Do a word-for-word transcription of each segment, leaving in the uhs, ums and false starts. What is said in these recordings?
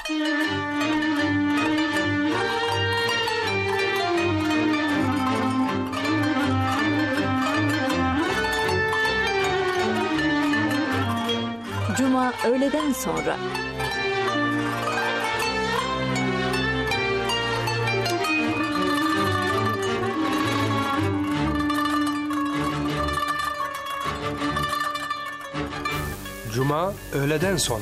Cuma öğleden sonra. Cuma öğleden sonra.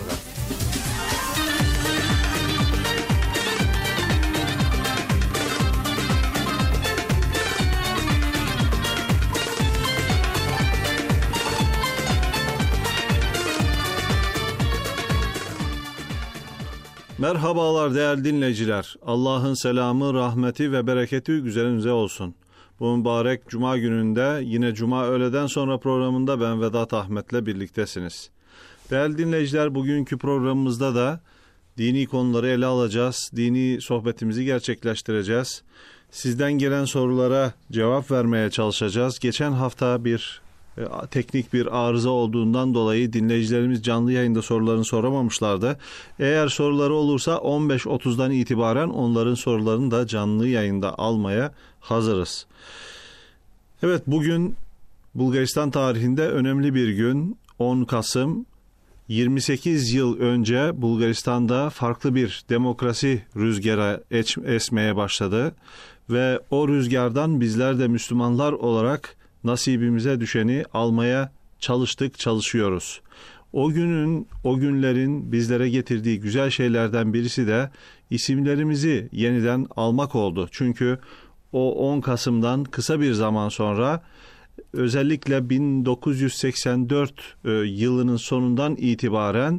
Merhabalar değerli dinleyiciler. Allah'ın selamı, rahmeti ve bereketi üzerinize olsun. Bu mübarek Cuma gününde yine Cuma öğleden sonra programında ben Vedat Ahmet'le birliktesiniz. Değerli dinleyiciler, bugünkü programımızda da dini konuları ele alacağız. Dini sohbetimizi gerçekleştireceğiz. Sizden gelen sorulara cevap vermeye çalışacağız. Geçen hafta bir e, teknik bir arıza olduğundan dolayı dinleyicilerimiz canlı yayında sorularını soramamışlardı. Eğer soruları olursa on beş otuzdan itibaren onların sorularını da canlı yayında almaya hazırız. Evet, bugün Bulgaristan tarihinde önemli bir gün. on Kasım. yirmi sekiz yıl önce Bulgaristan'da farklı bir demokrasi rüzgarı esmeye başladı ve o rüzgardan bizler de Müslümanlar olarak nasibimize düşeni almaya çalıştık, çalışıyoruz. O günün, o günlerin bizlere getirdiği güzel şeylerden birisi de isimlerimizi yeniden almak oldu. Çünkü o on Kasım'dan kısa bir zaman sonra, özellikle bin dokuz yüz seksen dört e, yılının sonundan itibaren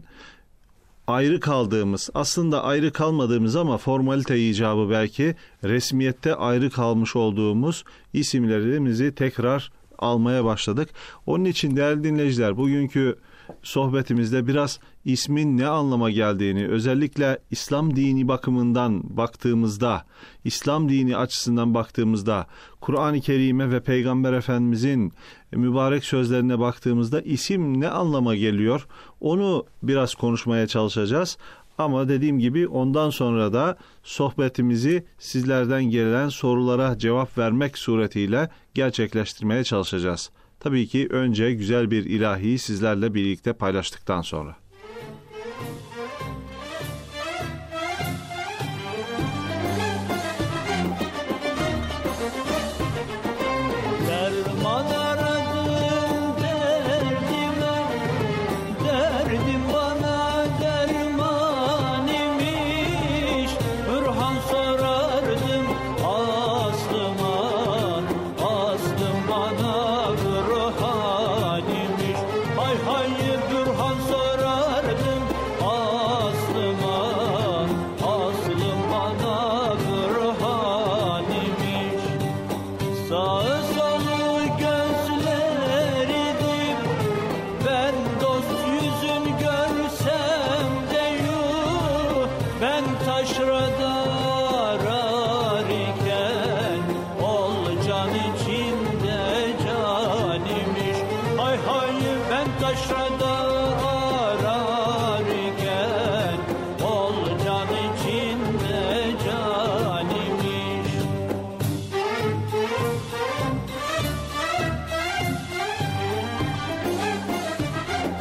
ayrı kaldığımız, aslında ayrı kalmadığımız ama formalite icabı belki resmiyette ayrı kalmış olduğumuz isimlerimizi tekrar almaya başladık. Onun için değerli dinleyiciler, bugünkü sohbetimizde biraz ismin ne anlama geldiğini, özellikle İslam dini bakımından baktığımızda, İslam dini açısından baktığımızda, Kur'an-ı Kerim'e ve Peygamber Efendimizin mübarek sözlerine baktığımızda isim ne anlama geliyor, onu biraz konuşmaya çalışacağız. Ama dediğim gibi ondan sonra da sohbetimizi sizlerden gelen sorulara cevap vermek suretiyle gerçekleştirmeye çalışacağız. Tabii ki önce güzel bir ilahiyi sizlerle birlikte paylaştıktan sonra.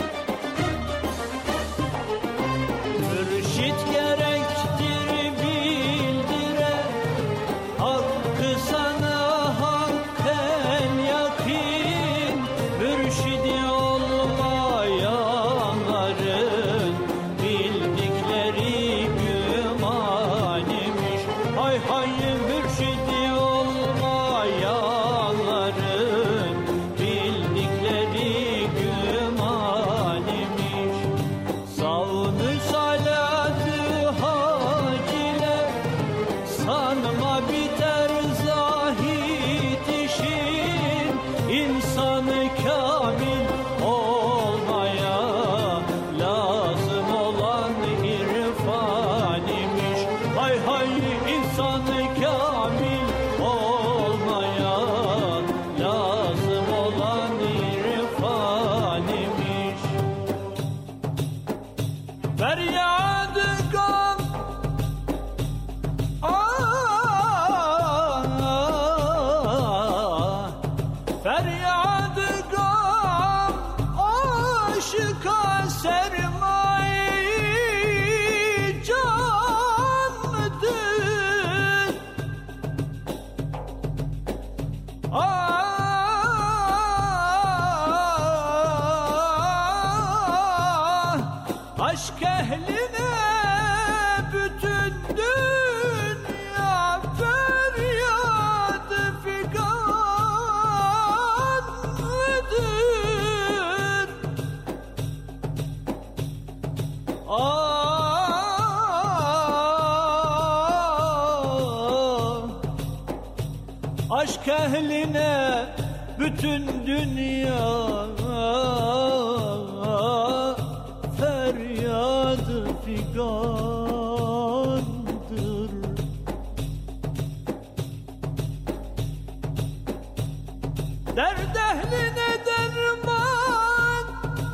Mürşit gerektir bir aşk ehline bütün dünya feryadı figandır. Derd ehline derman,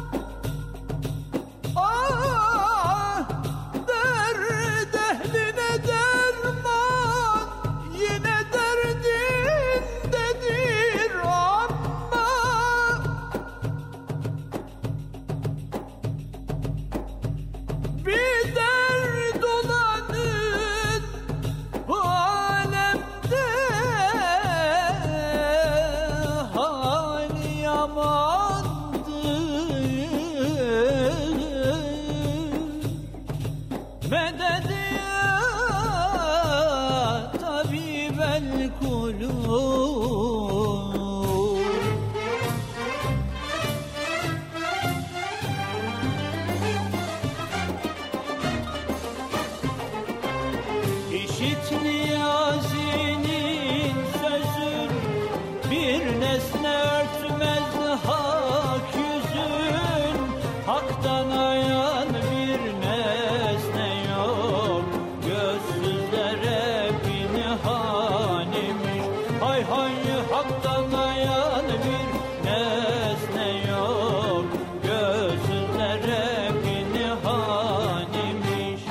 ah, derd ehline derman, yine derdindedir ama bir dert olanın bu alemde hali yamandır. Medet ya tabibel kulub. İşit Niyazi'nin sözün, bir nesne örtmez hak yüzün. Hak'tan ayan bir nesne yok, gözsüzlere pinhanimiş. Hay hay, Hak'tan ayan bir nesne yok, gözsüzlere pinhanimiş.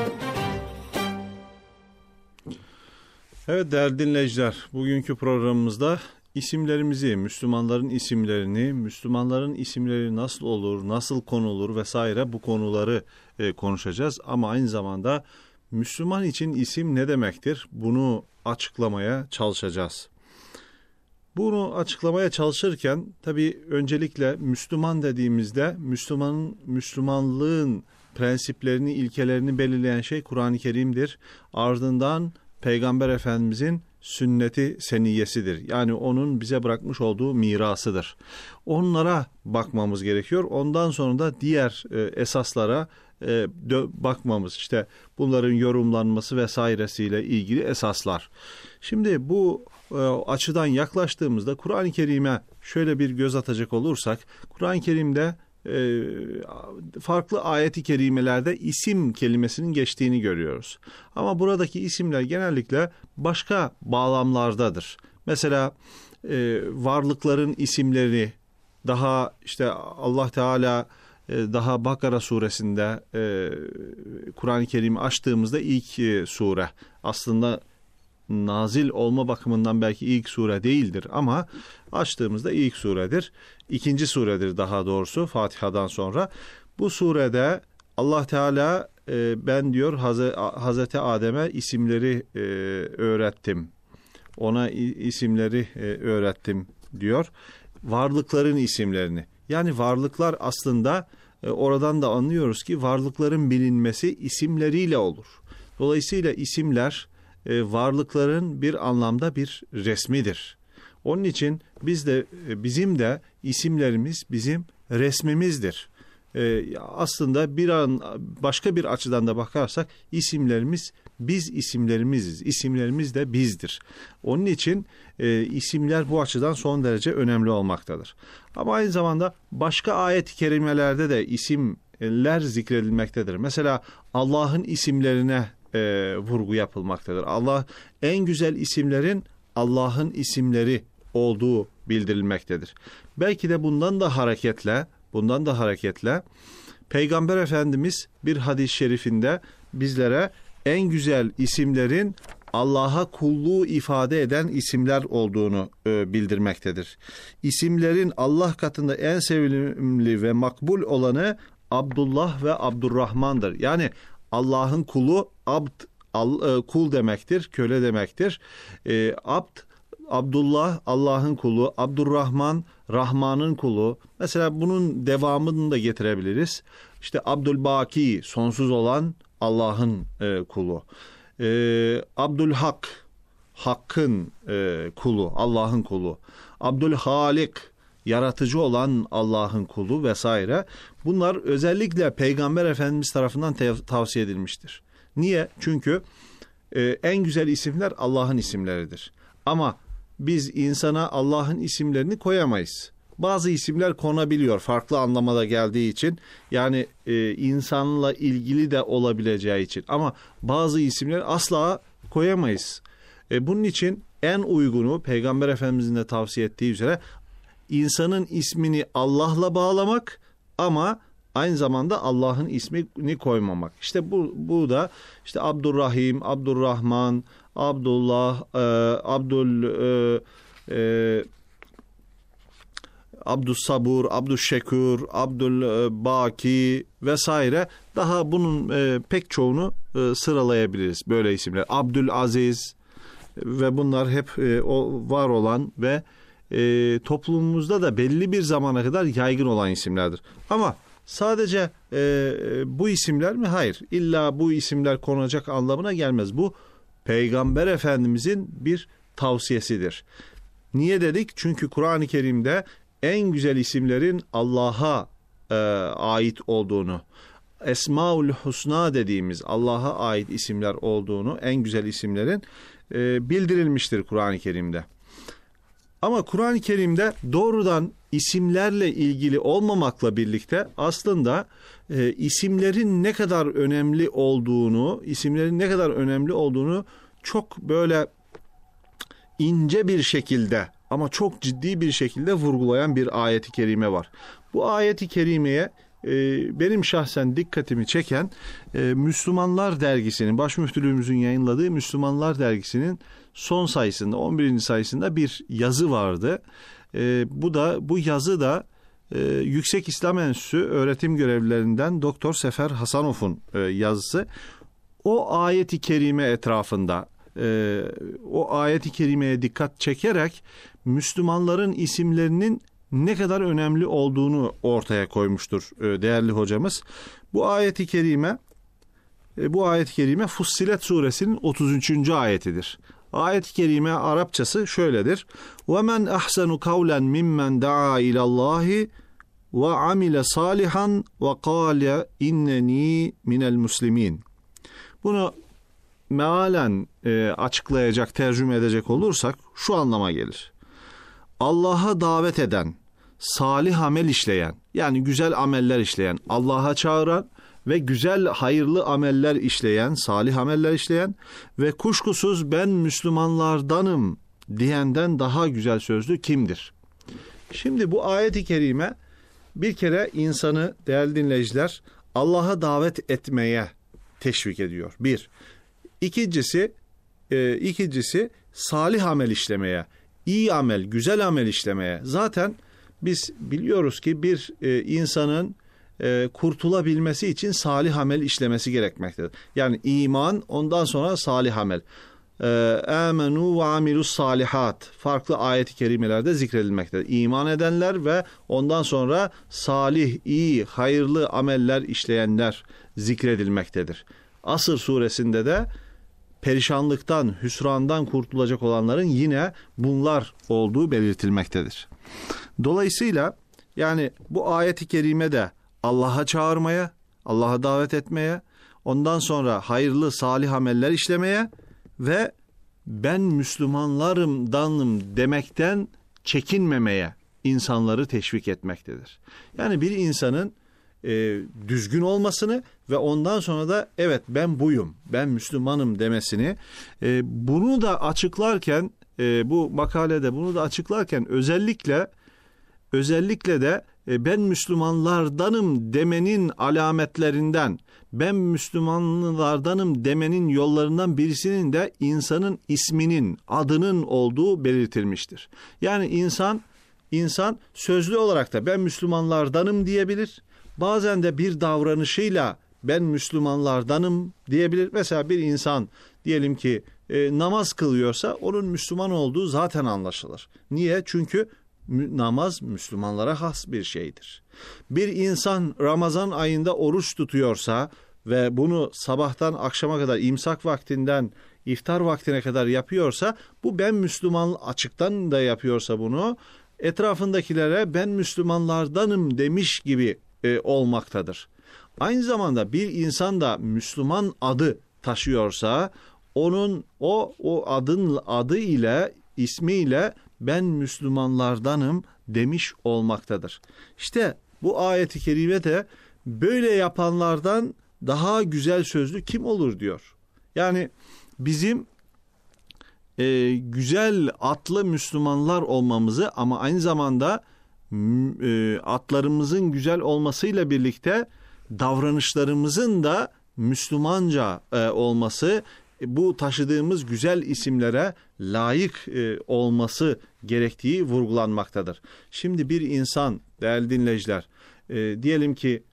Evet değerli dinleyiciler, bugünkü programımızda isimlerimizi, Müslümanların isimlerini, Müslümanların isimleri nasıl olur, nasıl konulur vesaire bu konuları e, konuşacağız. Ama aynı zamanda Müslüman için isim ne demektir? Bunu açıklamaya çalışacağız. Bunu açıklamaya çalışırken tabii öncelikle Müslüman dediğimizde Müslümanın, Müslümanlığın prensiplerini, ilkelerini belirleyen şey Kur'an-ı Kerim'dir. Ardından Peygamber Efendimizin sünneti seniyyesidir. Yani onun bize bırakmış olduğu mirasıdır. Onlara bakmamız gerekiyor. Ondan sonra da diğer e, esaslara e, dö- bakmamız. İşte bunların yorumlanması vesairesiyle ilgili esaslar. Şimdi bu e, açıdan yaklaştığımızda Kur'an-ı Kerim'e şöyle bir göz atacak olursak, Kur'an-ı Kerim'de e, farklı ayet-i kerimelerde isim kelimesinin geçtiğini görüyoruz. Ama buradaki isimler genellikle başka bağlamlardadır. Mesela e, varlıkların isimleri, daha işte Allah Teala e, daha Bakara suresinde e, Kur'an-ı Kerim'i açtığımızda ilk e, sure, aslında nazil olma bakımından belki ilk sure değildir ama açtığımızda ilk suredir. İkinci suredir daha doğrusu Fatiha'dan sonra. Bu surede Allah Teala e, ben diyor Haz- Hazreti Adem'e isimleri e, öğrettim. Ona isimleri e, öğrettim diyor. Varlıkların isimlerini. Yani varlıklar aslında e, oradan da anlıyoruz ki varlıkların bilinmesi isimleriyle olur. Dolayısıyla isimler e, varlıkların bir anlamda bir resmidir. Onun için biz de bizim de isimlerimiz bizim resmimizdir. Ee, aslında bir an başka bir açıdan da bakarsak isimlerimiz biz isimlerimiziz. İsimlerimiz de bizdir. Onun için e, isimler bu açıdan son derece önemli olmaktadır. Ama aynı zamanda başka ayet-i kerimelerde de isimler zikredilmektedir. Mesela Allah'ın isimlerine e, vurgu yapılmaktadır. Allah en güzel isimlerin Allah'ın isimleri olduğu bildirilmektedir. Belki de bundan da hareketle, bundan da hareketle Peygamber Efendimiz bir hadis-i şerifinde bizlere en güzel isimlerin Allah'a kulluğu ifade eden isimler olduğunu e, bildirmektedir. İsimlerin Allah katında en sevimli ve makbul olanı Abdullah ve Abdurrahman'dır. Yani Allah'ın kulu abd, al, e, kul demektir, köle demektir. E, abd, Abdullah Allah'ın kulu, Abdurrahman Rahman'ın kulu. Mesela bunun devamını da getirebiliriz. İşte Abdülbaki, sonsuz olan Allah'ın e, kulu. E, Abdülhak, Hakk'ın e, kulu, Allah'ın kulu. Abdülhalik, yaratıcı olan Allah'ın kulu vesaire. Bunlar özellikle Peygamber Efendimiz tarafından tev- tavsiye edilmiştir. Niye? Çünkü e, en güzel isimler Allah'ın isimleridir. Ama biz insana Allah'ın isimlerini koyamayız. Bazı isimler konabiliyor farklı anlamada geldiği için, yani e, insanla ilgili de olabileceği için, ama bazı isimler asla koyamayız. E, bunun için en uygunu Peygamber Efendimizin de tavsiye ettiği üzere insanın ismini Allah'la bağlamak ama aynı zamanda Allah'ın ismini koymamak. İşte bu, bu da işte Abdurrahim, Abdurrahman, Abdullah, e, Abdül e, e, Abdüssabur, Abdüşşekur, Abdülbaki vesaire, daha bunun e, pek çoğunu e, sıralayabiliriz böyle isimler. Abdülaziz ve bunlar hep e, o var olan ve e, toplumumuzda da belli bir zamana kadar yaygın olan isimlerdir. Ama sadece e, bu isimler mi? Hayır. İlla bu isimler konacak anlamına gelmez. Bu Peygamber Efendimizin bir tavsiyesidir. Niye dedik? Çünkü Kur'an-ı Kerim'de en güzel isimlerin Allah'a e, ait olduğunu, Esmaül Husna dediğimiz Allah'a ait isimler olduğunu, en güzel isimlerin e, bildirilmiştir Kur'an-ı Kerim'de. Ama Kur'an-ı Kerim'de doğrudan isimlerle ilgili olmamakla birlikte aslında e, isimlerin ne kadar önemli olduğunu, isimlerin ne kadar önemli olduğunu çok böyle ince bir şekilde ama çok ciddi bir şekilde vurgulayan bir ayet-i kerime var. Bu ayet-i kerimeye e, benim şahsen dikkatimi çeken e, Müslümanlar dergisinin, başmüftülüğümüzün yayınladığı Müslümanlar dergisinin son sayısında, on birinci sayısında bir yazı vardı. E, bu da bu yazı da e, Yüksek İslam Enstitüsü öğretim görevlilerinden Doktor Sefer Hasanov'un e, yazısı. O ayet-i kerime etrafında, e, o ayet-i kerimeye dikkat çekerek Müslümanların isimlerinin ne kadar önemli olduğunu ortaya koymuştur e, değerli hocamız. Bu ayet-i kerime, e, bu ayet-i kerime Fussilet suresinin otuz üçüncü ayetidir. Ayet-i kerime Arapçası şöyledir. وَمَنْ أَحْسَنُ قَوْلًا مِمَّنْ دَعَا إِلَى اللّٰهِ وَعَمِلَ صَالِحًا وَقَالَ اِنَّنِي مِنَ الْمُسْلِمِينَ. Bunu mealen e, açıklayacak, tercüme edecek olursak şu anlama gelir. Allah'a davet eden, salih amel işleyen, yani güzel ameller işleyen, Allah'a çağıran ve güzel, hayırlı ameller işleyen, salih ameller işleyen ve kuşkusuz ben Müslümanlardanım diyenden daha güzel sözlü kimdir? Şimdi bu ayet-i kerime bir kere insanı, değerli dinleyiciler, Allah'a davet etmeye teşvik ediyor. Bir. İkincisi, e, ikincisi salih amel işlemeye, iyi amel, güzel amel işlemeye. Zaten biz biliyoruz ki bir e, insanın e, kurtulabilmesi için salih amel işlemesi gerekmektedir. Yani iman, ondan sonra salih amel. Âmenû ve amilus salihat farklı ayet-i kerimelerde zikredilmektedir. İman edenler ve ondan sonra salih, iyi, hayırlı ameller işleyenler zikredilmektedir. Asr suresinde de perişanlıktan, hüsrandan kurtulacak olanların yine bunlar olduğu belirtilmektedir. Dolayısıyla yani bu ayet-i kerime de Allah'a çağırmaya, Allah'a davet etmeye, ondan sonra hayırlı, salih ameller işlemeye ve ben Müslümanlarımdanım demekten çekinmemeye insanları teşvik etmektedir. Yani bir insanın e, düzgün olmasını ve ondan sonra da evet ben buyum, ben Müslümanım demesini, e, bunu da açıklarken, e, bu makalede bunu da açıklarken özellikle özellikle de e, ben Müslümanlardanım demenin alametlerinden, ben Müslümanlardanım demenin yollarından birisinin de insanın isminin, adının olduğu belirtilmiştir. Yani insan insan sözlü olarak da ben Müslümanlardanım diyebilir. Bazen de bir davranışıyla ben Müslümanlardanım diyebilir. Mesela bir insan diyelim ki e, namaz kılıyorsa onun Müslüman olduğu zaten anlaşılır. Niye? Çünkü namaz Müslümanlara has bir şeydir. Bir insan Ramazan ayında oruç tutuyorsa ve bunu sabahtan akşama kadar, imsak vaktinden iftar vaktine kadar yapıyorsa, bu ben Müslüman, açıktan da yapıyorsa bunu, etrafındakilere ben Müslümanlardanım demiş gibi e, olmaktadır. Aynı zamanda bir insan da Müslüman adı taşıyorsa onun o o adın adı ile ismiyle ben Müslümanlardanım demiş olmaktadır. İşte bu ayet-i kerime de böyle yapanlardan daha güzel sözlü kim olur diyor. Yani bizim e, güzel atlı Müslümanlar olmamızı ama aynı zamanda e, atlarımızın güzel olmasıyla birlikte davranışlarımızın da Müslümanca e, olması, bu taşıdığımız güzel isimlere layık e, olması gerektiği vurgulanmaktadır. Şimdi bir insan, değerli dinleyiciler, e, diyelim ki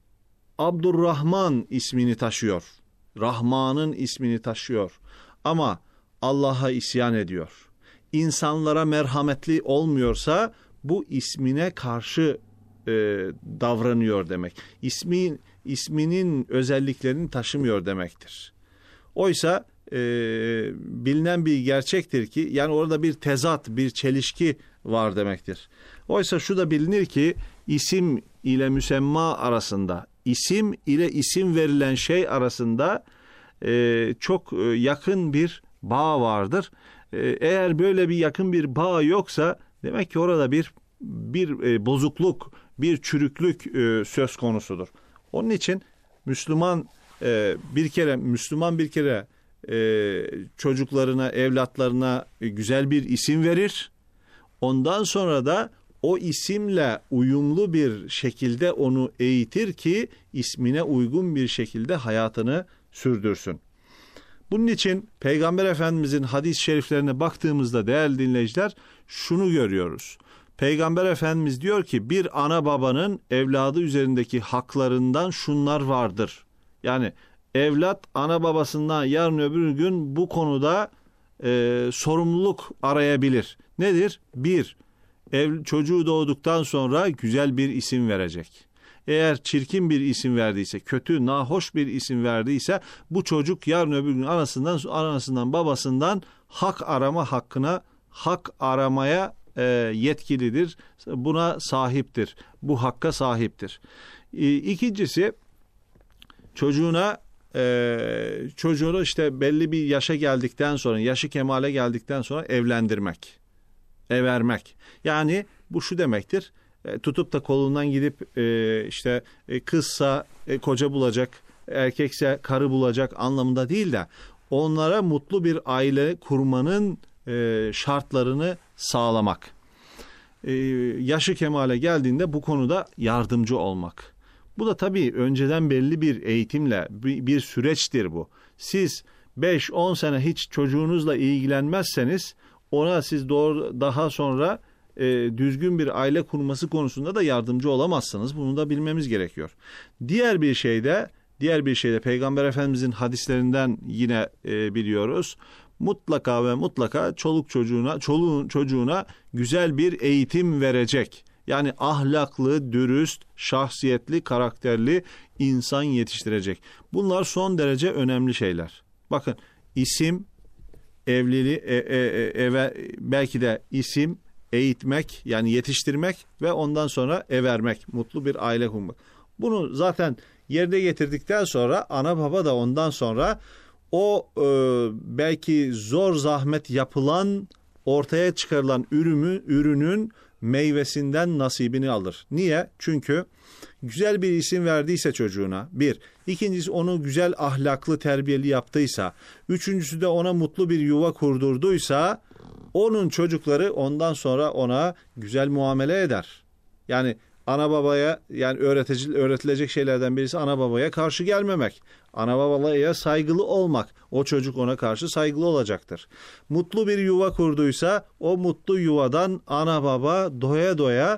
Abdurrahman ismini taşıyor. Rahman'ın ismini taşıyor. Ama Allah'a isyan ediyor. İnsanlara merhametli olmuyorsa bu ismine karşı e, davranıyor demek. İsmi, isminin özelliklerini taşımıyor demektir. Oysa e, bilinen bir gerçektir ki yani orada bir tezat, bir çelişki var demektir. Oysa şu da bilinir ki isim ile müsemma arasında, isim ile isim verilen şey arasında e, çok e, yakın bir bağ vardır. E, eğer böyle bir yakın bir bağ yoksa demek ki orada bir bir e, bozukluk, bir çürüklük e, söz konusudur. Onun için Müslüman e, bir kere Müslüman bir kere e, çocuklarına, evlatlarına güzel bir isim verir. Ondan sonra da o isimle uyumlu bir şekilde onu eğitir ki ismine uygun bir şekilde hayatını sürdürsün. Bunun için Peygamber Efendimizin hadis-i şeriflerine baktığımızda değerli dinleyiciler şunu görüyoruz. Peygamber Efendimiz diyor ki bir ana babanın evladı üzerindeki haklarından şunlar vardır. Yani evlat ana babasından yarın öbür gün bu konuda e, sorumluluk arayabilir. Nedir? Bir, ev, çocuğu doğduktan sonra güzel bir isim verecek. Eğer çirkin bir isim verdiyse, kötü, nahoş bir isim verdiyse bu çocuk yarın öbür gün anasından, anasından babasından hak arama hakkına, hak aramaya e, yetkilidir. Buna sahiptir. Bu hakka sahiptir. E, ikincisi çocuğuna e, çocuğunu işte belli bir yaşa geldikten sonra, yaşı kemale geldikten sonra evlendirmek, evermek. Yani bu şu demektir. E, tutup da kolundan gidip e, işte e, kızsa e, koca bulacak, erkekse karı bulacak anlamında değil de onlara mutlu bir aile kurmanın e, şartlarını sağlamak. E, yaşı kemale geldiğinde bu konuda yardımcı olmak. Bu da tabii önceden belli bir eğitimle bir, bir süreçtir bu. Siz beş on sene hiç çocuğunuzla ilgilenmezseniz ona siz doğru, daha sonra e, düzgün bir aile kurması konusunda da yardımcı olamazsınız. Bunu da bilmemiz gerekiyor. Diğer bir şey de diğer bir şey de Peygamber Efendimizin hadislerinden yine e, biliyoruz. Mutlaka ve mutlaka çoluk çocuğuna, çoluğun çocuğuna güzel bir eğitim verecek. Yani ahlaklı, dürüst, şahsiyetli, karakterli insan yetiştirecek. Bunlar son derece önemli şeyler. Bakın isim, evliliği, e, e, eve, belki de isim, eğitmek yani yetiştirmek ve ondan sonra evermek, mutlu bir aile kurmak. Bunu zaten yerine getirdikten sonra ana baba da ondan sonra o e, belki zor zahmet yapılan ortaya çıkarılan ürünü, ürünün meyvesinden nasibini alır. Niye? Çünkü güzel bir isim verdiyse çocuğuna bir, ikincisi onu güzel ahlaklı terbiyeli yaptıysa, üçüncüsü de ona mutlu bir yuva kurdurduysa onun çocukları ondan sonra ona güzel muamele eder. Yani ana babaya yani öğretici, öğretilecek şeylerden birisi ana babaya karşı gelmemek. Ana babaya saygılı olmak. O çocuk ona karşı saygılı olacaktır. Mutlu bir yuva kurduysa o mutlu yuvadan ana baba doya doya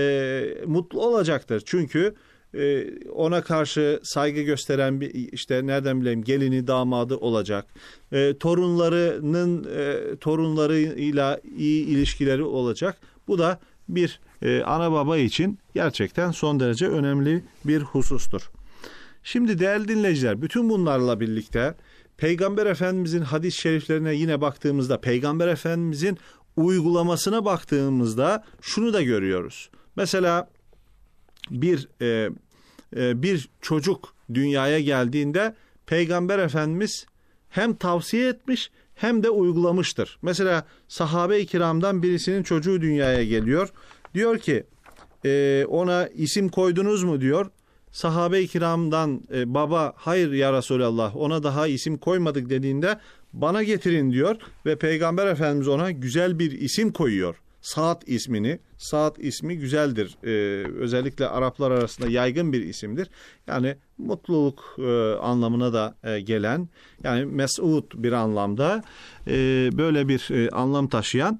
e, mutlu olacaktır. Çünkü e, ona karşı saygı gösteren bir işte nereden bileyim gelini damadı olacak. E, torunlarının e, torunlarıyla iyi ilişkileri olacak. Bu da bir e, ana baba için gerçekten son derece önemli bir husustur. Şimdi değerli dinleyiciler, bütün bunlarla birlikte Peygamber Efendimizin hadis-i şeriflerine yine baktığımızda, Peygamber Efendimizin uygulamasına baktığımızda şunu da görüyoruz. Mesela bir e, e, bir çocuk dünyaya geldiğinde Peygamber Efendimiz hem tavsiye etmiş hem de uygulamıştır. Mesela sahabe-i kiramdan birisinin çocuğu dünyaya geliyor. Diyor ki e, ona isim koydunuz mu diyor. Sahabe-i kiramdan e, baba hayır ya Resulallah ona daha isim koymadık dediğinde bana getirin diyor ve Peygamber Efendimiz ona güzel bir isim koyuyor. Saad ismini. Saad ismi güzeldir. Ee, özellikle Araplar arasında yaygın bir isimdir. Yani mutluluk e, anlamına da e, gelen, yani mes'ud bir anlamda e, böyle bir e, anlam taşıyan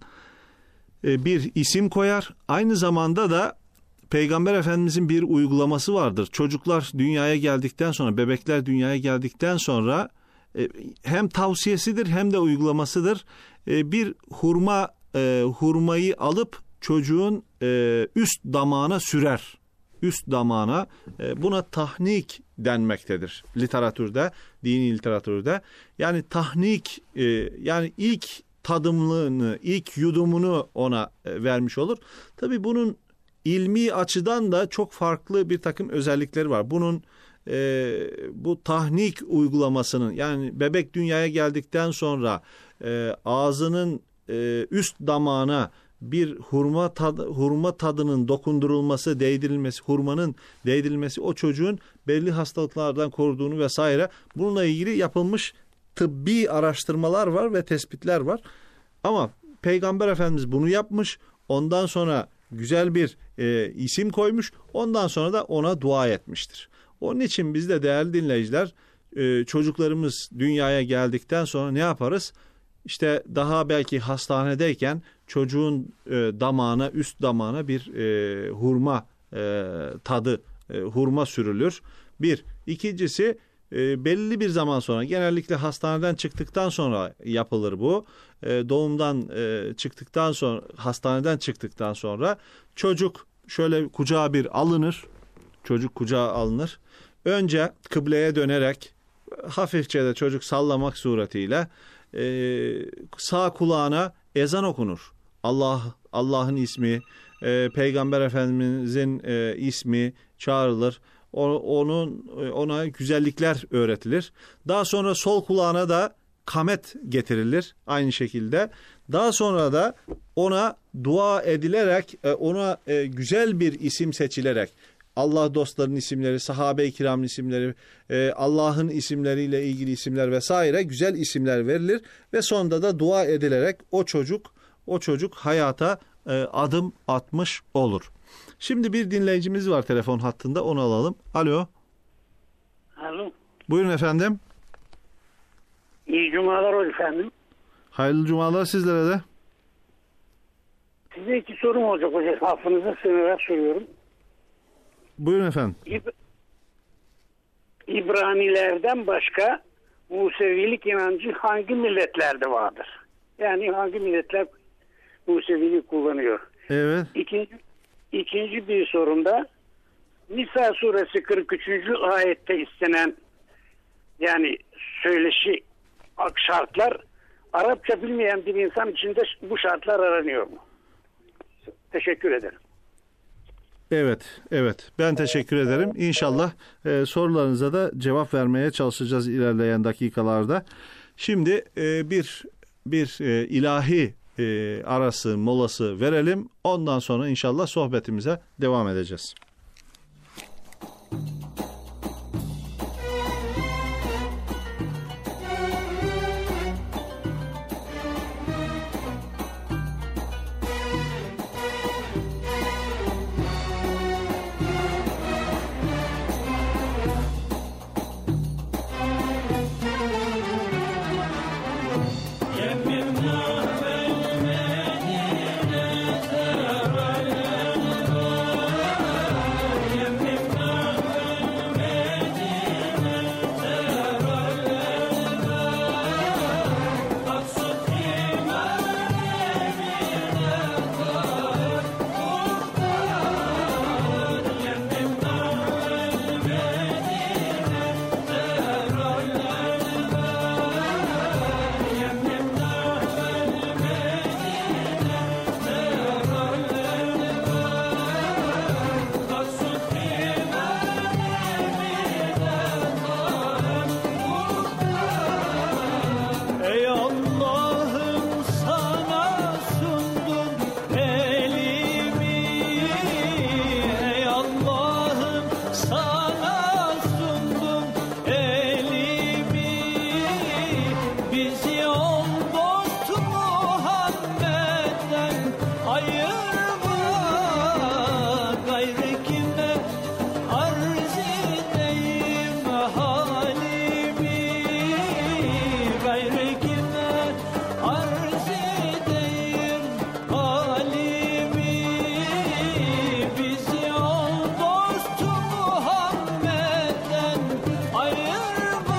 e, bir isim koyar. Aynı zamanda da Peygamber Efendimizin bir uygulaması vardır. Çocuklar dünyaya geldikten sonra, bebekler dünyaya geldikten sonra e, hem tavsiyesidir hem de uygulamasıdır. E, bir hurma e, hurmayı alıp çocuğun e, üst damağına sürer. Üst damağına e, buna tahnik denmektedir literatürde, dini literatürde. Yani tahnik e, yani ilk tadımlığını, ilk yudumunu ona e, vermiş olur. Tabii bunun ilmi açıdan da çok farklı bir takım özellikleri var. Bunun e, bu tahnik uygulamasının, yani bebek dünyaya geldikten sonra e, ağzının e, üst damağına bir hurma tadı, hurma tadının dokundurulması, değdirilmesi, hurmanın değdirilmesi o çocuğun belli hastalıklardan koruduğunu vesaire, bununla ilgili yapılmış tıbbi araştırmalar var ve tespitler var. Ama Peygamber Efendimiz bunu yapmış, ondan sonra güzel bir e, isim koymuş, ondan sonra da ona dua etmiştir. Onun için biz de değerli dinleyiciler, e, çocuklarımız dünyaya geldikten sonra ne yaparız? İşte daha belki hastanedeyken çocuğun e, damağına, üst damağına bir e, hurma e, tadı, e, hurma sürülür. Bir. İkincisi, e, belli bir zaman sonra, genellikle hastaneden çıktıktan sonra yapılır bu. E, doğumdan e, çıktıktan sonra, hastaneden çıktıktan sonra çocuk şöyle kucağa bir alınır. Çocuk kucağa alınır. Önce kıbleye dönerek hafifçe de çocuk sallamak suretiyle Ee, sağ kulağına ezan okunur. Allah Allah'ın ismi, e, Peygamber Efendimizin e, ismi çağrılır. O, onun ona güzellikler öğretilir. Daha sonra sol kulağına da kamet getirilir aynı şekilde. Daha sonra da ona dua edilerek, e, ona e, güzel bir isim seçilerek, Allah dostlarının isimleri, sahabe-i kiramın isimleri, e, Allah'ın isimleriyle ilgili isimler vesaire güzel isimler verilir ve sonunda da dua edilerek o çocuk o çocuk hayata e, adım atmış olur. Şimdi bir dinleyicimiz var telefon hattında, onu alalım. Alo. Alo. Buyurun efendim. İyi cumalar efendim. Hayırlı cumalar sizlere de. Size iki sorum olacak hocam. Affınıza sığınarak soruyorum. Buyurun efendim. İb- İbranilerden başka Musevilik inancı hangi milletlerde vardır? Yani hangi milletler Musevilik kullanıyor? Evet. İkinci, ikinci bir sorumda Nisa suresi kırk üçüncü ayette istenen, yani söyleşi şartlar, Arapça bilmeyen bir insan için de bu şartlar aranıyor mu? Teşekkür ederim. Evet, evet. Ben teşekkür ederim. İnşallah e, sorularınıza da cevap vermeye çalışacağız ilerleyen dakikalarda. Şimdi e, bir bir e, ilahi e, arası, molası verelim. Ondan sonra inşallah sohbetimize devam edeceğiz. bizi ol dostu Muhammed'den ayırma, gayrı kime arz edeyim halimi, gayrı kime arz edeyim halimi, bizi ol dostu Muhammed'den ayırma.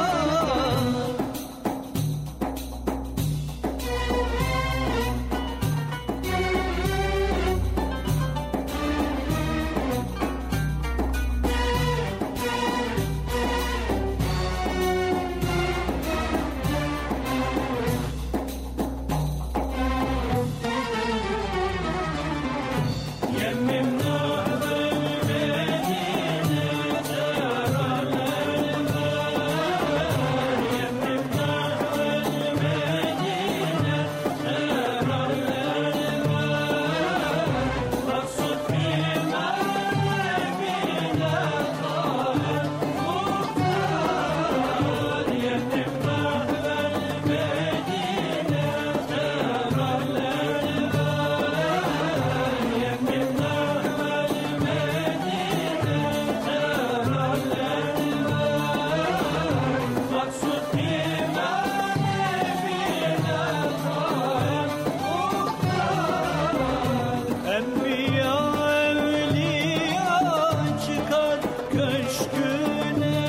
Enbiya evliya çıkar köşküne,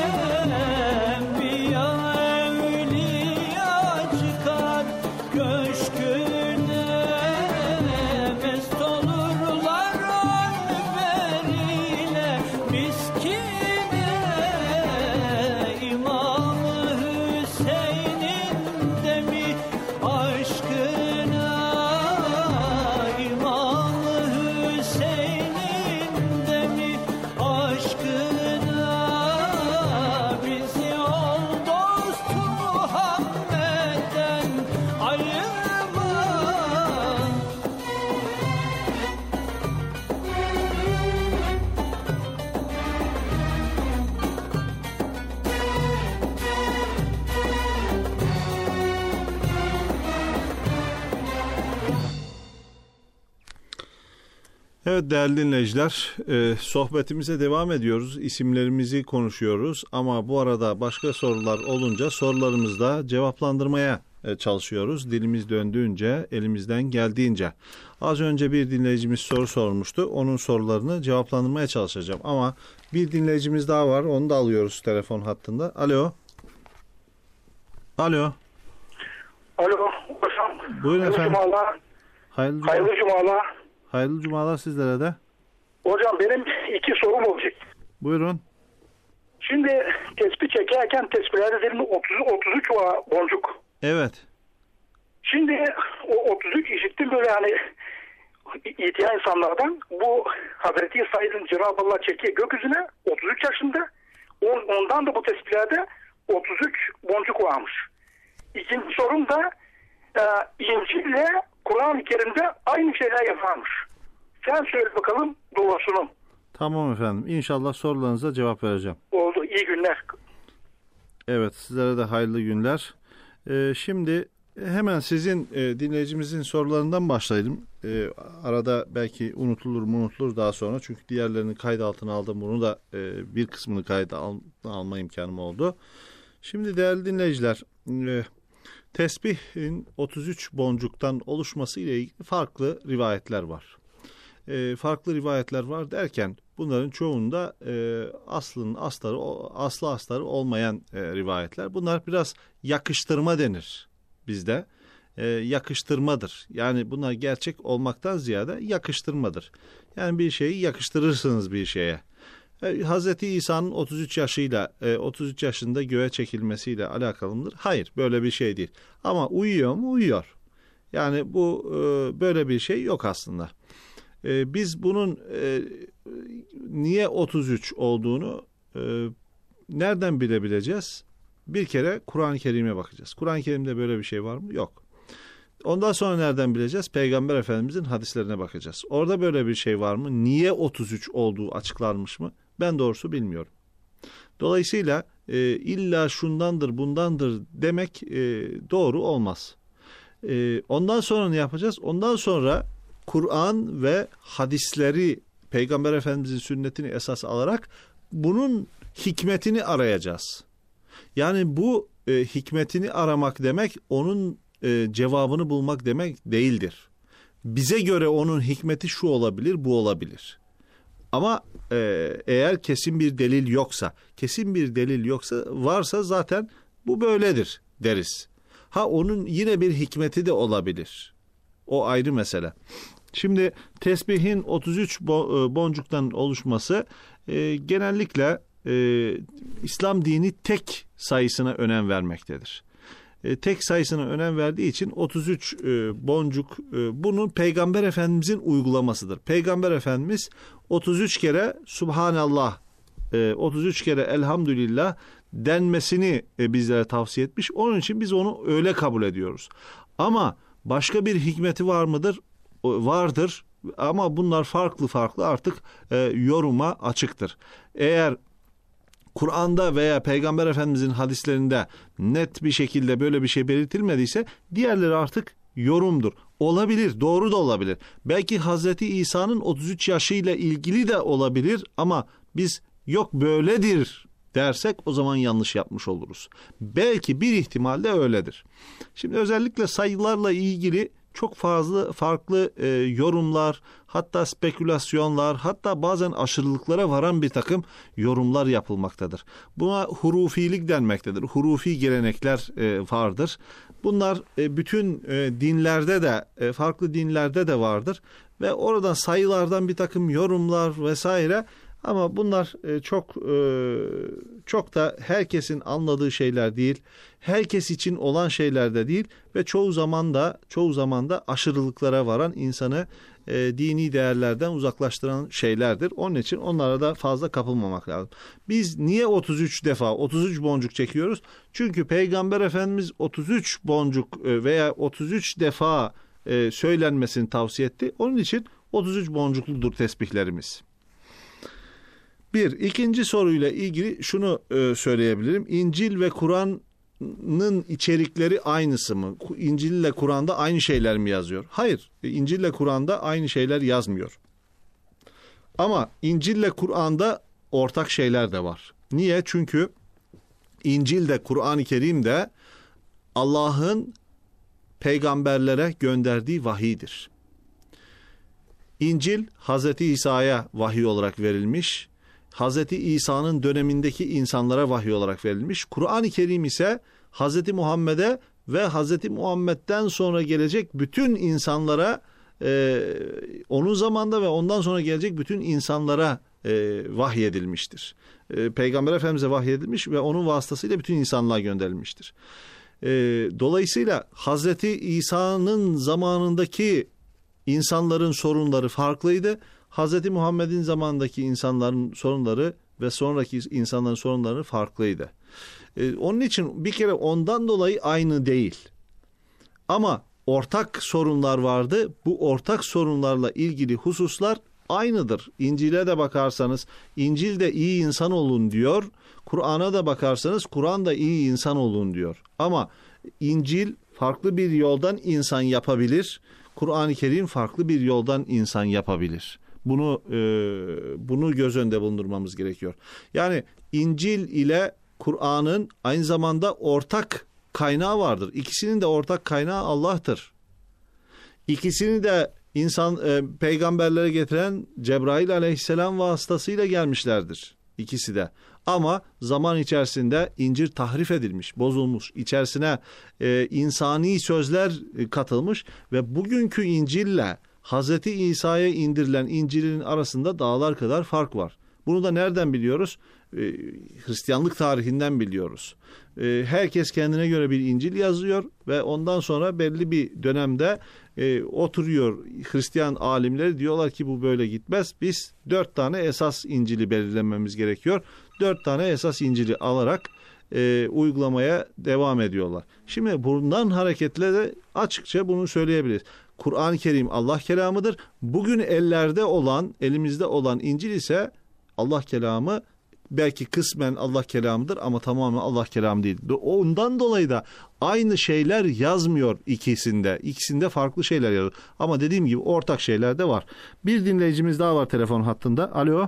Enbiya evliya çıkar köşküne, mest olurlar anveriyle miskine, İmam-ı Hüseyin'in de mi aşkına, İmam-ı Hüseyin'in de mi aşkına, bizi ol dostu Muhammed'den ayırma. Evet değerli dinleyiciler, e, sohbetimize devam ediyoruz. İsimlerimizi konuşuyoruz ama bu arada başka sorular olunca sorularımızda cevaplandırmaya e, çalışıyoruz. Dilimiz döndüğünce, elimizden geldiğince. Az önce bir dinleyicimiz soru sormuştu. Onun sorularını cevaplandırmaya çalışacağım. Ama bir dinleyicimiz daha var. Onu da alıyoruz telefon hattında. Alo. Alo. Alo hocam. Buyurun Hayırlı efendim. cumalar. Hayırlı, cuma- Hayırlı cumalar. Hayırlı cumalar sizlere de. Hocam benim iki sorum olacak. Buyurun. Şimdi tespih çekerken tespihlerde dedim otuz otuz üç boncuk. Evet. Şimdi o otuz üç işittim böyle hani ihtiyar insanlardan. Bu Hazreti Said'in Cenab-ı Allah çekiyor gökyüzüne otuz üç yaşında. On, ondan da bu tespihlerde otuz üç boncuk varmış. İkinci sorum da e, İncil'le Kur'an-ı Kerim'de aynı şeyler yaparmış. Sen söyle bakalım doğrusunu. Tamam efendim. İnşallah sorularınıza cevap vereceğim. Oldu. İyi günler. Evet, sizlere de hayırlı günler. Ee, şimdi hemen sizin e, dinleyicimizin sorularından başlayalım. Ee, arada belki unutulur mu unutulur daha sonra. Çünkü diğerlerini kayda altına aldım. Bunu da e, bir kısmını kayda al, alma imkanım oldu. Şimdi değerli dinleyiciler, e, tesbihin otuz üç boncuktan oluşması ile ilgili farklı rivayetler var. E, farklı rivayetler var derken bunların çoğunda e, aslının asları, aslı astarı olmayan e, rivayetler. Bunlar biraz yakıştırma denir bizde. E, yakıştırmadır. Yani bunlar gerçek olmaktan ziyade yakıştırmadır. Yani bir şeyi yakıştırırsınız bir şeye. E, Hazreti İsa'nın otuz üç yaşıyla e, otuz üç yaşında göğe çekilmesiyle alakalı mıdır? Hayır, böyle bir şey değil. Ama uyuyor mu? Uyuyor. Yani bu e, böyle bir şey yok aslında. E, biz bunun e, niye otuz üç olduğunu e, nereden bilebileceğiz? Bir kere Kur'an-ı Kerim'e bakacağız. Kur'an-ı Kerim'de böyle bir şey var mı? Yok. Ondan sonra nereden bileceğiz? Peygamber Efendimizin hadislerine bakacağız. Orada böyle bir şey var mı? Niye otuz üç olduğu açıklanmış mı? Ben doğrusu bilmiyorum. Dolayısıyla e, illa şundandır bundandır demek e, doğru olmaz. E, ondan sonra ne yapacağız? Ondan sonra Kur'an ve hadisleri, Peygamber Efendimizin sünnetini esas alarak bunun hikmetini arayacağız. Yani bu e, hikmetini aramak demek onun e, cevabını bulmak demek değildir. Bize göre onun hikmeti şu olabilir, bu olabilir. Ama e, eğer kesin bir delil yoksa, kesin bir delil yoksa varsa zaten bu böyledir deriz. Ha onun yine bir hikmeti de olabilir. O ayrı mesele. Şimdi tesbihin otuz üç boncuktan oluşması e, genellikle e, İslam dini tek sayısına önem vermektedir. E, tek sayısına önem verdiği için otuz üç e, boncuk e, bunun Peygamber Efendimizin uygulamasıdır. Peygamber Efendimiz otuz üç kere Subhanallah, e, otuz üç kere Elhamdülillah denmesini e, bizlere tavsiye etmiş. Onun için biz onu öyle kabul ediyoruz. Ama başka bir hikmeti var mıdır? Vardır ama bunlar farklı farklı artık e, yoruma açıktır. Eğer Kur'an'da veya Peygamber Efendimizin hadislerinde net bir şekilde böyle bir şey belirtilmediyse diğerleri artık yorumdur. Olabilir, doğru da olabilir. Belki Hazreti İsa'nın otuz üç yaşıyla ilgili de olabilir ama biz yok böyledir dersek o zaman yanlış yapmış oluruz. Belki bir ihtimalle öyledir. Şimdi özellikle sayılarla ilgili çok fazla farklı e, yorumlar, hatta spekülasyonlar, hatta bazen aşırılıklara varan bir takım yorumlar yapılmaktadır. Buna hurufilik denmektedir. Hurufi gelenekler e, vardır. Bunlar e, bütün e, dinlerde de, e, farklı dinlerde de vardır. Ve oradan sayılardan bir takım yorumlar vesaire. Ama bunlar e, çok e, çok da herkesin anladığı şeyler değil. Herkes için olan şeyler de değil ve çoğu zaman da çoğu zaman da aşırılıklara varan insanı e, dini değerlerden uzaklaştıran şeylerdir. Onun için onlara da fazla kapılmamak lazım. Biz niye otuz üç defa otuz üç boncuk çekiyoruz? Çünkü Peygamber Efendimiz otuz üç boncuk veya otuz üç defa e, söylenmesini tavsiye etti. Onun için otuz üç boncukludur tesbihlerimiz. Bir, ikinci soruyla ilgili şunu e, söyleyebilirim. İncil ve Kur'an'ın içerikleri aynısı mı? İncil ile Kur'an'da aynı şeyler mi yazıyor? Hayır, İncil ile Kur'an'da aynı şeyler yazmıyor. Ama İncil ile Kur'an'da ortak şeyler de var. Niye? Çünkü İncil'de, Kur'an-ı Kerim'de Allah'ın peygamberlere gönderdiği vahiydir. İncil, Hazreti İsa'ya vahiy olarak verilmiş. Hazreti İsa'nın dönemindeki insanlara vahiy olarak verilmiş. Kur'an-ı Kerim ise Hazreti Muhammed'e ve Hazreti Muhammed'den sonra gelecek bütün insanlara, e, onun zamanında ve ondan sonra gelecek bütün insanlara e, vahiy edilmiştir. E, Peygamber Efendimiz'e vahiy edilmiş ve onun vasıtasıyla bütün insanlığa gönderilmiştir. E, dolayısıyla Hazreti İsa'nın zamanındaki insanların sorunları farklıydı. Hazreti Muhammed'in zamandaki insanların sorunları ve sonraki insanların sorunları farklıydı. Ee, onun için bir kere ondan dolayı aynı değil. Ama ortak sorunlar vardı. Bu ortak sorunlarla ilgili hususlar aynıdır. İncil'e de bakarsanız İncil'de iyi insan olun diyor. Kur'an'a da bakarsanız Kur'an'da iyi insan olun diyor. Ama İncil farklı bir yoldan insan yapabilir. Kur'an-ı Kerim farklı bir yoldan insan yapabilir. Bunu e, bunu göz önünde bulundurmamız gerekiyor. Yani İncil ile Kur'an'ın aynı zamanda ortak kaynağı vardır. İkisinin de ortak kaynağı Allah'tır. İkisini de insan e, peygamberlere getiren Cebrail aleyhisselam vasıtasıyla gelmişlerdir. İkisi de. Ama zaman içerisinde İncil tahrif edilmiş, bozulmuş. İçerisine e, insani sözler katılmış ve bugünkü İncil'le Hazreti İsa'ya indirilen İncil'in arasında dağlar kadar fark var. Bunu da nereden biliyoruz? Ee, Hristiyanlık tarihinden biliyoruz. Ee, herkes kendine göre bir İncil yazıyor ve ondan sonra belli bir dönemde e, oturuyor Hristiyan alimleri, diyorlar ki bu böyle gitmez. Biz dört tane esas İncil'i belirlememiz gerekiyor. Dört tane esas İncil'i alarak e, uygulamaya devam ediyorlar. Şimdi bundan hareketle de açıkça bunu söyleyebiliriz. Kur'an-ı Kerim Allah kelamıdır. Bugün ellerde olan, elimizde olan İncil ise Allah kelamı belki kısmen Allah kelamıdır ama tamamen Allah kelamı değil. Ondan dolayı da aynı şeyler yazmıyor ikisinde. İkisinde farklı şeyler yazıyor. Ama dediğim gibi ortak şeyler de var. Bir dinleyicimiz daha var telefon hattında. Alo.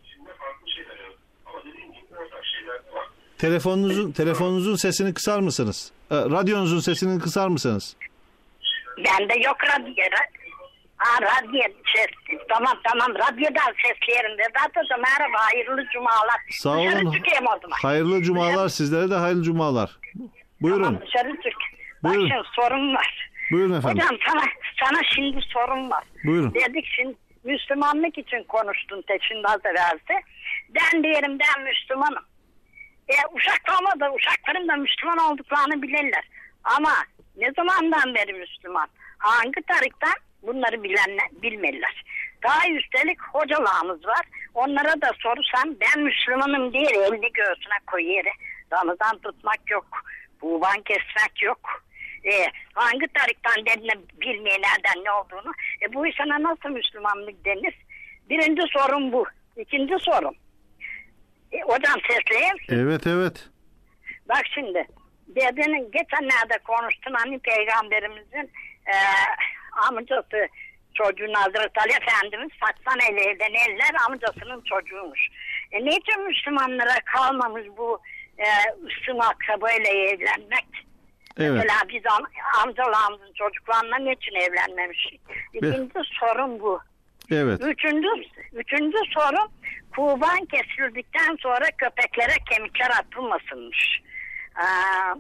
Telefonunuzun telefonunuzun sesini kısar mısınız? E, radyonuzun sesini kısar mısınız? Bende yok radyo. Ha, radyo ses. Tamam tamam radyodan sesleyelim. Vedat merhaba, hayırlı cumalar. Sağ olun. Dışarı çıkayım o zaman. Hayırlı cumalar dışarı... sizlere de hayırlı cumalar. Buyurun. Tamam, dışarı çık. Bak Buyurun. şimdi sorun var. Buyurun efendim. Hocam sana, sana şimdi sorun var. Buyurun. Dedik şimdi Müslümanlık için konuştun tek şimdi az evvelse. Ben diyelim ben Müslümanım. E, uşaklama da uşakların da Müslüman olduklarını bilirler. Ama ne zamandan beri Müslüman? Hangi tarihten? Bunları bilenler bilmeliler. Daha üstelik hocalarımız var. Onlara da sorsam ben Müslümanım diye elini göğsüne koyuyor. Ramazan tutmak yok. Kurban kesmek yok. E, hangi tarihten dediğini bilmeyenlerden ne olduğunu. E, bu insana nasıl Müslümanlık denir? Birinci sorun bu. İkinci sorun. E, hocam sesleyeyim. Evet evet. Bak şimdi. Dediğinin geçenlerde konuştun hani Peygamberimizin e, amcası çocuğun Hazreti Ali Efendimiz saksan el elden eller amcasının çocuğuymuş. E, niçin Müslümanlara kalmamış bu e, ısımakla böyle evlenmek? Evet. Mesela biz am- amcalarımızın çocuklarla niçin evlenmemiş? İkinci evet. sorun bu. Evet. Üçüncü, üçüncü sorun kurban kesildikten sonra köpeklere kemikler atılmasınmış. Aa,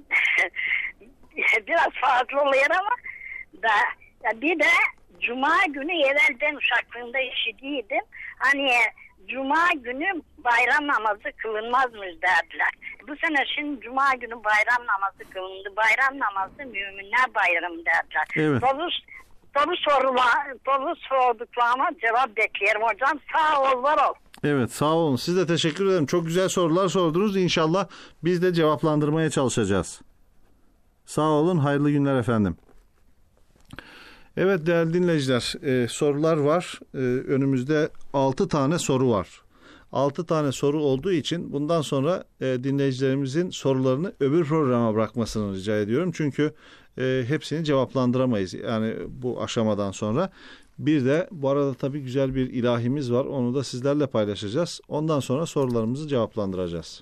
biraz fazla oluyor ama da bir de Cuma günü evvel ben uşaklığında işitiydim. Hani Cuma günü bayram namazı kılınmazmış derdiler. Bu sene şimdi Cuma günü bayram namazı kılındı. Bayram namazı müminler bayramı derdiler. Evet. Tabii, tabii sorular, tabii sorduklarıma cevap beklerim hocam. Sağ ol, var ol. Evet, sağ olun. Siz de teşekkür ederim. Çok güzel sorular sordunuz. İnşallah biz de cevaplandırmaya çalışacağız. Sağ olun. Hayırlı günler efendim. Evet değerli dinleyiciler, e, sorular var. E, önümüzde altı tane soru var. altı tane soru olduğu için bundan sonra e, dinleyicilerimizin sorularını öbür programa bırakmasını rica ediyorum. Çünkü e, hepsini cevaplandıramayız yani bu aşamadan sonra. Bir de bu arada tabii güzel bir ilahimiz var. Onu da sizlerle paylaşacağız. Ondan sonra sorularımızı cevaplandıracağız.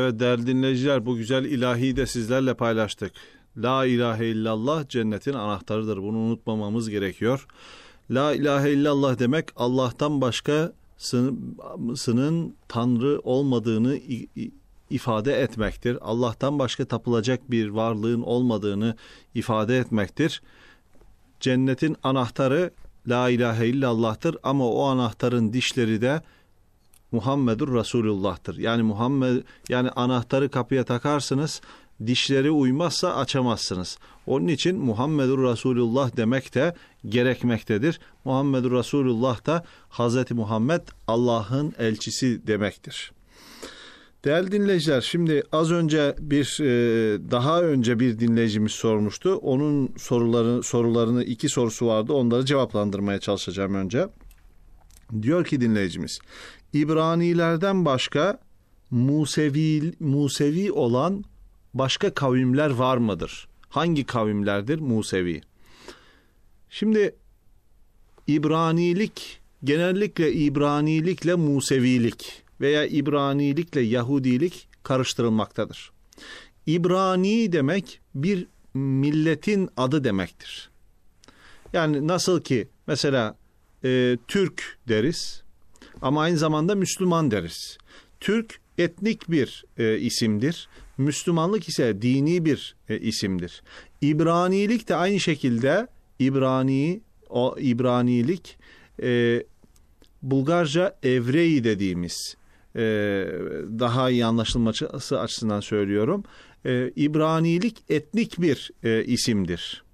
Evet değerli dinleyiciler, bu güzel ilahiyi de sizlerle paylaştık. La ilahe illallah cennetin anahtarıdır. Bunu unutmamamız gerekiyor. La ilahe illallah demek Allah'tan başkasının Tanrı olmadığını ifade etmektir. Allah'tan başka tapılacak bir varlığın olmadığını ifade etmektir. Cennetin anahtarı La ilahe illallah'tır ama o anahtarın dişleri de Muhammedur Resulullah'tır. Yani Muhammed, yani anahtarı kapıya takarsınız, dişleri uymazsa açamazsınız. Onun için Muhammedur Resulullah demek de gerekmektedir. Muhammedur Resulullah da Hazreti Muhammed Allah'ın elçisi demektir. Değerli dinleyiciler, şimdi az önce bir daha önce bir dinleyicimiz sormuştu. Onun soruları sorularını iki sorusu vardı. Onları cevaplandırmaya çalışacağım önce. Diyor ki dinleyicimiz, İbranilerden başka Musevi Musevi olan başka kavimler var mıdır? Hangi kavimlerdir Musevi? Şimdi İbranilik genellikle İbranilikle Musevilik veya İbranilikle Yahudilik karıştırılmaktadır. İbrani demek bir milletin adı demektir. Yani nasıl ki mesela e, Türk deriz ama aynı zamanda Müslüman deriz. Türk etnik bir e, isimdir. Müslümanlık ise dini bir e, isimdir. İbranilik de aynı şekilde İbrani, o İbranilik e, Bulgarca Evreyi dediğimiz, e, daha iyi anlaşılması açısından söylüyorum. E, İbranilik etnik bir e, isimdir.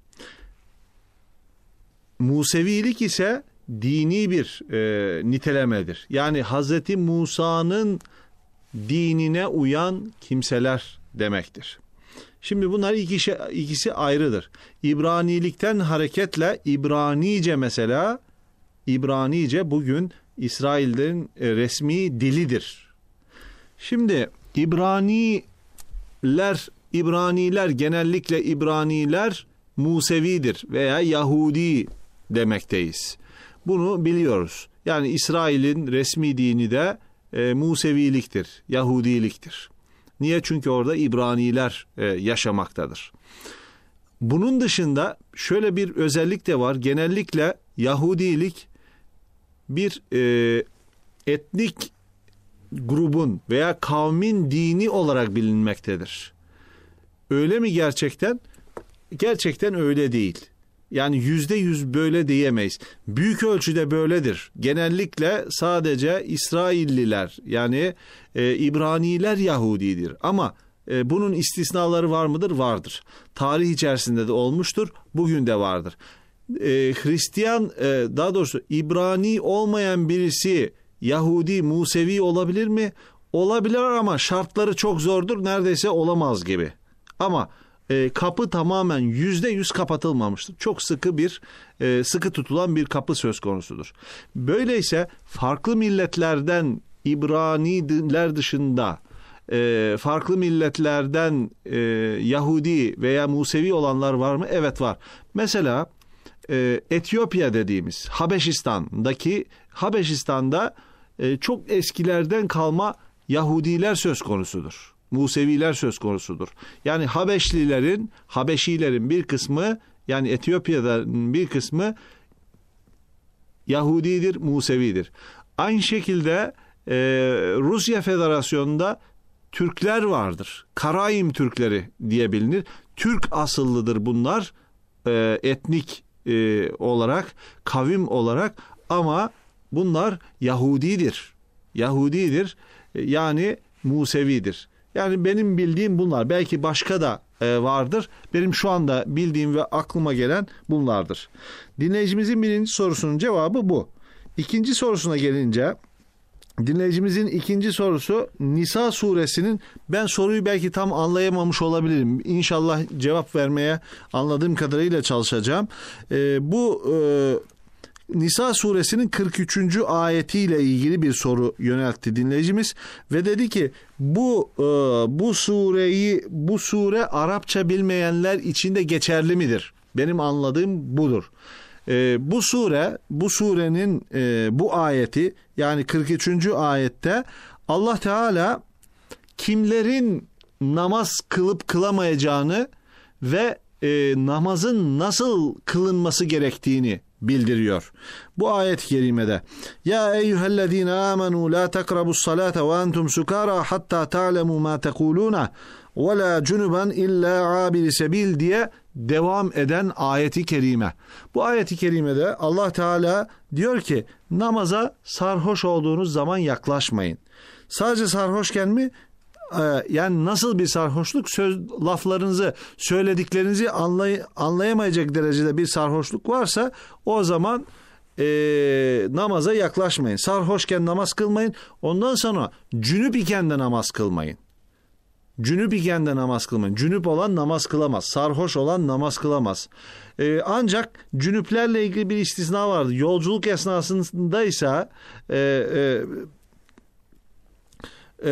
Musevilik ise dini bir e, nitelemedir. Yani Hazreti Musa'nın dinine uyan kimseler demektir. Şimdi bunlar ikisi, ikisi ayrıdır. İbranilikten hareketle İbranice mesela, İbranice bugün İsrail'in resmi dilidir. Şimdi İbraniler, İbraniler genellikle İbraniler Musevidir veya Yahudi demekteyiz. Bunu biliyoruz. Yani İsrail'in resmi dini de e, Museviliktir, Yahudiliktir. Niye? Çünkü orada İbraniler e, yaşamaktadır. Bunun dışında şöyle bir özellik de var. Genellikle Yahudilik bir e, etnik grubun veya kavmin dini olarak bilinmektedir. Öyle mi gerçekten? Gerçekten öyle değil. Yani yüzde yüz böyle diyemeyiz. Büyük ölçüde böyledir. Genellikle sadece İsrailliler yani e, İbraniler Yahudidir. Ama e, bunun istisnaları var mıdır? Vardır. Tarih içerisinde de olmuştur. Bugün de vardır. E, Hristiyan e, daha doğrusu İbrani olmayan birisi Yahudi, Musevi olabilir mi? Olabilir ama şartları çok zordur. Neredeyse olamaz gibi. Ama E, kapı tamamen yüzde yüz kapatılmamıştır. Çok sıkı bir, e, sıkı tutulan bir kapı söz konusudur. Böyleyse farklı milletlerden İbraniler dışında e, farklı milletlerden e, Yahudi veya Musevi olanlar var mı? Evet var. Mesela e, Etiyopya dediğimiz Habeşistan'daki Habeşistan'da e, çok eskilerden kalma Yahudiler söz konusudur. Museviler söz konusudur. Yani Habeşlilerin, Habeşilerin bir kısmı yani Etiyopya'nın bir kısmı Yahudidir, Musevidir. Aynı şekilde e, Rusya Federasyonu'nda Türkler vardır. Karaim Türkleri diye bilinir. Türk asıllıdır bunlar e, etnik e, olarak, kavim olarak ama bunlar Yahudidir. Yahudidir e, yani Musevidir. Yani benim bildiğim bunlar. Belki başka da e, vardır. Benim şu anda bildiğim ve aklıma gelen bunlardır. Dinleyicimizin birinci sorusunun cevabı bu. İkinci sorusuna gelince dinleyicimizin ikinci sorusu Nisa suresinin, ben soruyu belki tam anlayamamış olabilirim. İnşallah cevap vermeye anladığım kadarıyla çalışacağım. E, bu e, Nisa suresinin kırk üçüncü ayetiyle ilgili bir soru yöneltti dinleyicimiz ve dedi ki bu e, bu sureyi bu sure Arapça bilmeyenler için de geçerli midir? Benim anladığım budur. E, bu sure bu surenin e, bu ayeti yani kırk üçüncü ayette Allah Teala kimlerin namaz kılıp kılamayacağını ve e, namazın nasıl kılınması gerektiğini bildiriyor. Bu ayet-i kerimede ya eyyühellezine amenu la takrabus salate ve entum sukara hatta ta'lemu ma tekuluna ve la cunuban illa abiri sebil diye devam eden ayeti kerime. Bu ayeti kerimede Allah Teala diyor ki namaza sarhoş olduğunuz zaman yaklaşmayın. Sadece sarhoşken mi? Yani nasıl bir sarhoşluk? Söz, laflarınızı, söylediklerinizi anlay, anlayamayacak derecede bir sarhoşluk varsa o zaman e, namaza yaklaşmayın. Sarhoşken namaz kılmayın. Ondan sonra cünüp iken de namaz kılmayın. Cünüp iken de namaz kılmayın. Cünüp olan namaz kılamaz. Sarhoş olan namaz kılamaz. Ee, ancak cünüplerle ilgili bir istisna vardı. Yolculuk esnasındaysa e, e, e,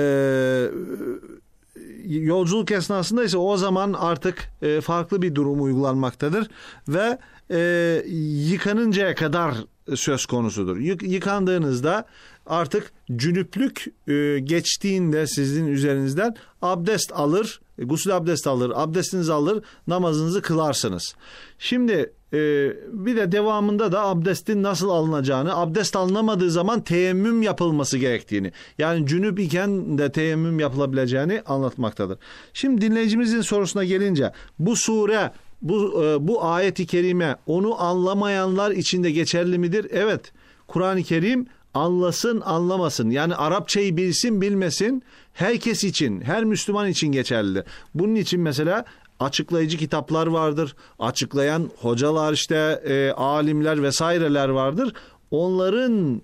yolculuk esnasındaysa o zaman artık e, farklı bir durum uygulanmaktadır ve e, yıkanıncaya kadar söz konusudur. Yık, yıkandığınızda artık cünüplük e, geçtiğinde sizin üzerinizden abdest alır, gusül abdest alır, abdestinizi alır, namazınızı kılarsınız. Şimdi e, bir de devamında da abdestin nasıl alınacağını, abdest alınamadığı zaman teyemmüm yapılması gerektiğini, yani cünüp iken de teyemmüm yapılabileceğini anlatmaktadır. Şimdi dinleyicimizin sorusuna gelince bu sure, bu, e, bu ayet-i kerime onu anlamayanlar için de geçerli midir? Evet, Kur'an-ı Kerim anlasın anlamasın, yani Arapçayı bilsin bilmesin herkes için, her Müslüman için geçerlidir. Bunun için mesela açıklayıcı kitaplar vardır, açıklayan hocalar, işte e, alimler vesaireler vardır. Onların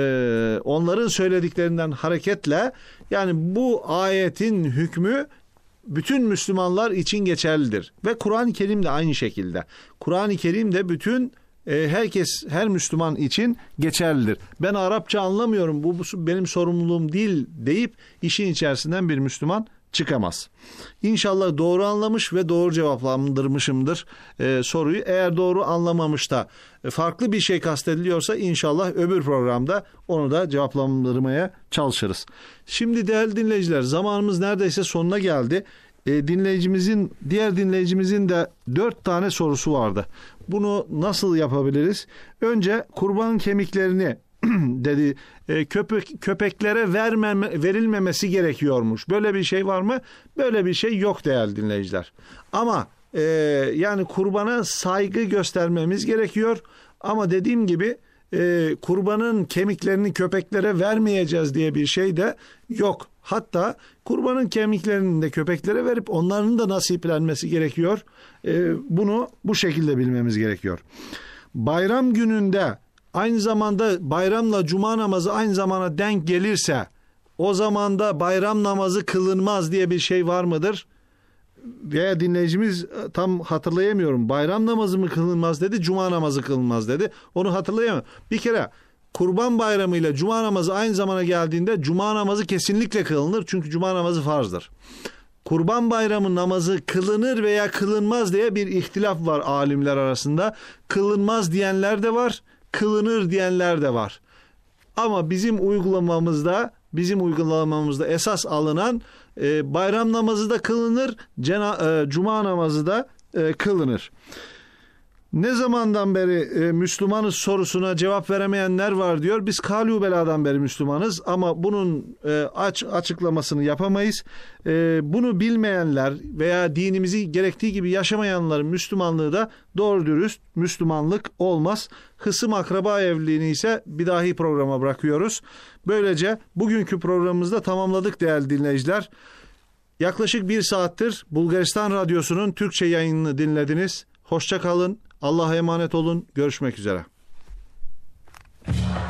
e, onların söylediklerinden hareketle yani bu ayetin hükmü bütün Müslümanlar için geçerlidir. Ve Kur'an-ı Kerim de aynı şekilde. Kur'an-ı Kerim de bütün e, herkes, her Müslüman için geçerlidir. Ben Arapça anlamıyorum, bu, bu benim sorumluluğum değil deyip işin içerisinden bir Müslüman çıkamaz. İnşallah doğru anlamış ve doğru cevaplandırmışımdır e, soruyu. Eğer doğru anlamamış da e, farklı bir şey kastediliyorsa inşallah öbür programda onu da cevaplandırmaya çalışırız. Şimdi değerli dinleyiciler, zamanımız neredeyse sonuna geldi. E, dinleyicimizin, diğer dinleyicimizin de dört tane sorusu vardı. Bunu nasıl yapabiliriz? Önce kurbanın kemiklerini dedi e, köpek köpeklere vermeme, verilmemesi gerekiyormuş. Böyle bir şey var mı? Böyle bir şey yok değerli dinleyiciler. Ama e, yani kurbana saygı göstermemiz gerekiyor. Ama dediğim gibi e, kurbanın kemiklerini köpeklere vermeyeceğiz diye bir şey de yok. Hatta kurbanın kemiklerini de köpeklere verip onların da nasiplenmesi gerekiyor. E, bunu bu şekilde bilmemiz gerekiyor. Bayram gününde aynı zamanda bayramla cuma namazı aynı zamana denk gelirse o zaman da bayram namazı kılınmaz diye bir şey var mıdır? Veya dinleyicimiz tam hatırlayamıyorum. Bayram namazı mı kılınmaz dedi, cuma namazı kılınmaz dedi. Onu hatırlayamıyorum. Bir kere Kurban Bayramı ile cuma namazı aynı zamana geldiğinde cuma namazı kesinlikle kılınır. Çünkü cuma namazı farzdır. Kurban Bayramı namazı kılınır veya kılınmaz diye bir ihtilaf var alimler arasında. Kılınmaz diyenler de var, kılınır diyenler de var. Ama bizim uygulamamızda, bizim uygulamamızda esas alınan e, bayram namazı da kılınır, cena, e, cuma namazı da e, kılınır. Ne zamandan beri e, Müslümanız sorusuna cevap veremeyenler var diyor. Biz Kalübela'dan beri Müslümanız ama bunun e, aç açıklamasını yapamayız. E, bunu bilmeyenler veya dinimizi gerektiği gibi yaşamayanların Müslümanlığı da doğru dürüst Müslümanlık olmaz. Hısım akraba evliliğini ise bir dahi programa bırakıyoruz. Böylece bugünkü programımızda tamamladık değerli dinleyiciler. Yaklaşık bir saattir Bulgaristan Radyosu'nun Türkçe yayınını dinlediniz. Hoşça kalın. Allah'a emanet olun. Görüşmek üzere.